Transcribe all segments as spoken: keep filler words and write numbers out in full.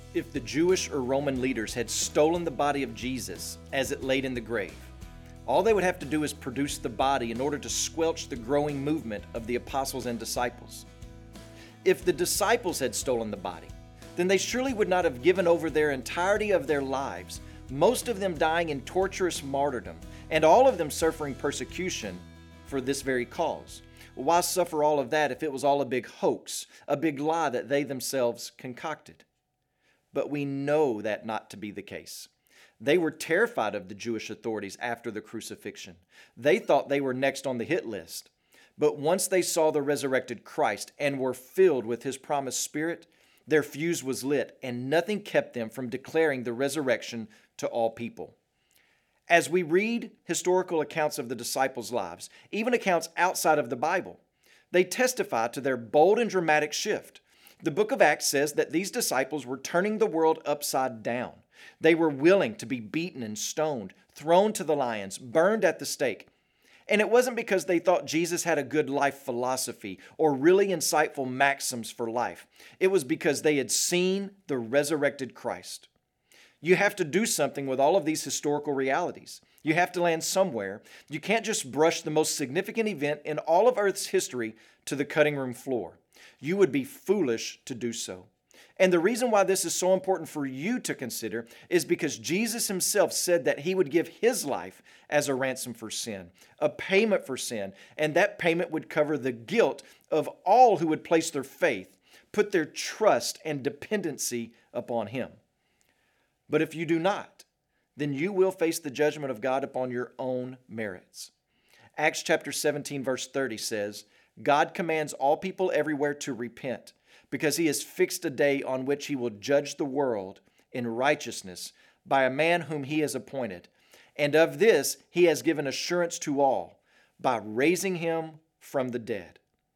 If the Jewish or Roman leaders had stolen the body of Jesus as it laid in the grave, all they would have to do is produce the body in order to squelch the growing movement of the apostles and disciples. If the disciples had stolen the body, then they surely would not have given over their entirety of their lives, most of them dying in torturous martyrdom, and all of them suffering persecution for this very cause. Why suffer all of that if it was all a big hoax, a big lie that they themselves concocted? But we know that not to be the case. They were terrified of the Jewish authorities after the crucifixion. They thought they were next on the hit list. But once they saw the resurrected Christ and were filled with His promised Spirit, their fuse was lit, and nothing kept them from declaring the resurrection to all people. As we read historical accounts of the disciples' lives, even accounts outside of the Bible, they testify to their bold and dramatic shift. The book of Acts says that these disciples were turning the world upside down. They were willing to be beaten and stoned, thrown to the lions, burned at the stake. And it wasn't because they thought Jesus had a good life philosophy or really insightful maxims for life. It was because they had seen the resurrected Christ. You have to do something with all of these historical realities. You have to land somewhere. You can't just brush the most significant event in all of Earth's history to the cutting room floor. You would be foolish to do so. And the reason why this is so important for you to consider is because Jesus Himself said that He would give His life as a ransom for sin, a payment for sin, and that payment would cover the guilt of all who would place their faith, put their trust and dependency upon Him. But if you do not, then you will face the judgment of God upon your own merits. Acts chapter seventeen, verse thirty says, God commands all people everywhere to repent, because He has fixed a day on which He will judge the world in righteousness by a man whom He has appointed. And of this He has given assurance to all by raising Him from the dead.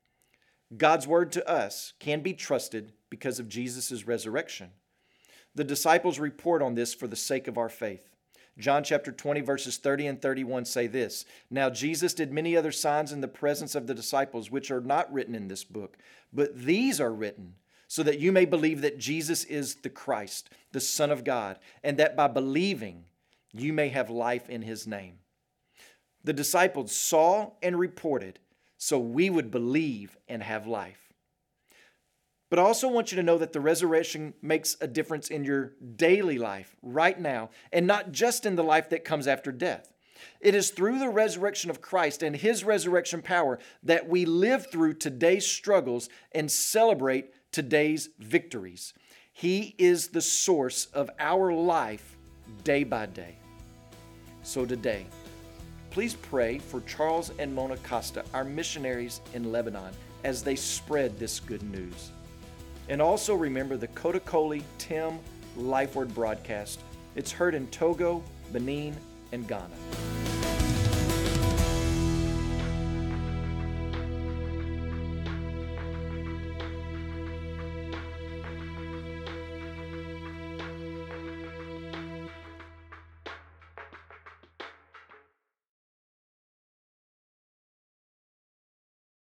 God's word to us can be trusted because of Jesus' resurrection. The disciples report on this for the sake of our faith. John chapter twenty, verses thirty and thirty-one say this, Now Jesus did many other signs in the presence of the disciples, which are not written in this book, but these are written so that you may believe that Jesus is the Christ, the Son of God, and that by believing you may have life in His name. The disciples saw and reported so we would believe and have life. But I also want you to know that the resurrection makes a difference in your daily life right now, and not just in the life that comes after death. It is through the resurrection of Christ and His resurrection power that we live through today's struggles and celebrate today's victories. He is the source of our life day by day. So today, please pray for Charles and Mona Costa, our missionaries in Lebanon, as they spread this good news. And also remember the Kotakoli Tim Life Word broadcast. It's heard in Togo, Benin, and Ghana.